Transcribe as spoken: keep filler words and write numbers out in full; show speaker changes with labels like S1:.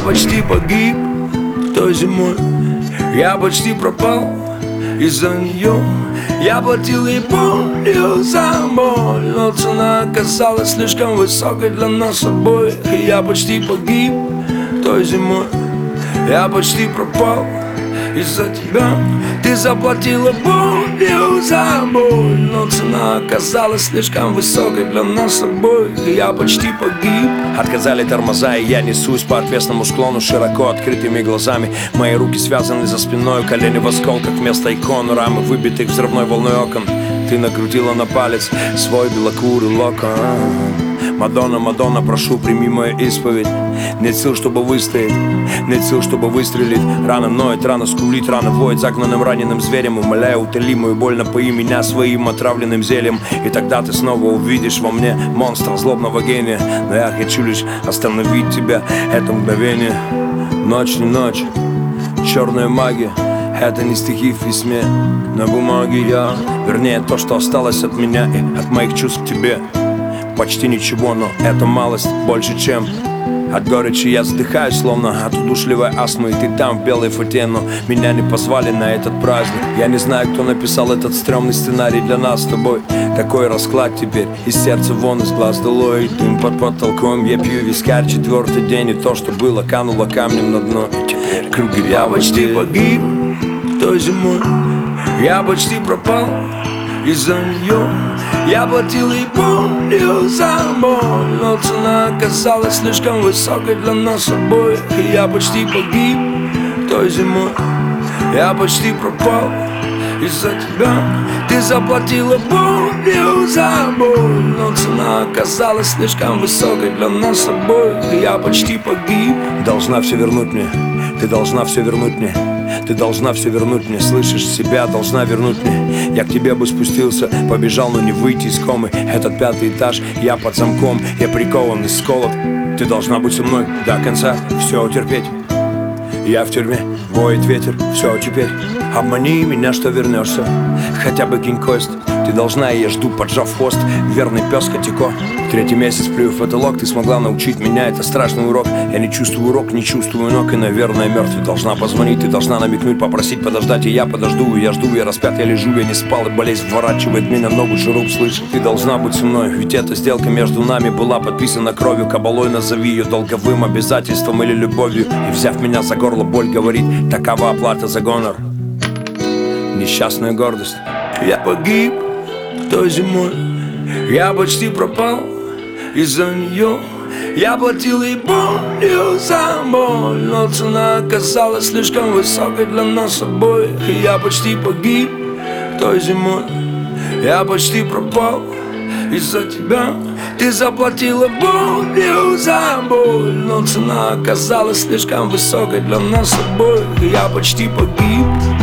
S1: почти погиб той зимой. Я почти пропал из-за нее. Я платил ей болью за боль, но цена оказалась слишком высокой для нас обоих. И я почти погиб той зимой. Я почти пропал из-за тебя. Ты заплатила болью за боль, но цена оказалась слишком высокой для нас обоих. И я почти погиб.
S2: Отказали тормоза, и я несусь по отвесному склону широко открытыми глазами. Мои руки связаны за спиной, колени в осколках вместо икон, рамы выбитых взрывной волной окон. Ты накрутила на палец свой белокурый локон. Мадонна, Мадонна, прошу, прими мою исповедь. Нет сил, чтобы выстоять, нет сил, чтобы выстрелить. Рана ноет, рана скулит, рана воет загнанным раненым зверем. Умоляю, утоли мою боль, напои меня своим отравленным зельем. И тогда ты снова увидишь во мне монстра злобного гения. Но я хочу лишь остановить тебя, это мгновение. Ночь не ночь, черная магия. Это не стихи в письме, на бумаге я. Вернее, то, что осталось от меня и от моих чувств к тебе. Почти ничего, но это малость больше, чем от горечи я задыхаюсь, словно от удушливой астмы. И ты там в белой фате, но меня не позвали на этот праздник. Я не знаю, кто написал этот стрёмный сценарий для нас с тобой. Такой расклад теперь, из сердца вон, из глаз долой. Дым под потолком, я пью вискарь четвертый день. И то, что было, кануло камнем на дно. И теперь круги.
S1: Я почти погиб той зимой. Я почти пропал из-за нее. Я платил ей болью за боль, но цена оказалась слишком высокой для нас обоих. И я почти погиб той зимой. Я почти пропал из-за тебя. Ты заплатила болью за боль, но цена оказалась слишком высокой для нас обоих. И я почти погиб.
S2: Должна все вернуть мне, ты должна все вернуть мне. Ты должна все вернуть мне, слышишь себя, должна вернуть мне. Я к тебе бы спустился, побежал, но не выйти из комы. Этот пятый этаж, я под замком, я прикован из сколот. Ты должна быть со мной до конца, все утерпеть. Я в тюрьме, воет ветер, все теперь. Обмани меня, что вернешься, хотя бы кинь кость. Ты должна, и я жду, поджав хвост, верный пес Котико. Третий месяц плюю в потолок, ты смогла научить меня, это страшный урок. Я не чувствую урок, не чувствую ног, и, наверное, мертвый. Должна позвонить, ты должна намекнуть, попросить подождать. И я подожду, и я жду, я распят, я лежу, я не спал. И болезнь вворачивает меня ногу, шуруп, слышишь? Ты должна быть со мной, ведь эта сделка между нами была подписана кровью. Кабалой назови ее долговым обязательством или любовью. И, взяв меня за горло, боль говорит, такова оплата за гонор. Несчастная гордость.
S1: Я погиб той зимой. Я почти пропал из-за нее. Я платил ей болью за боль, но цена оказалась слишком высокой для нас обоих. И я почти погиб той зимой. Я почти пропал из-за тебя. Ты заплатила болью за боль, но цена оказалась слишком высокой для нас обоих. И я почти погиб.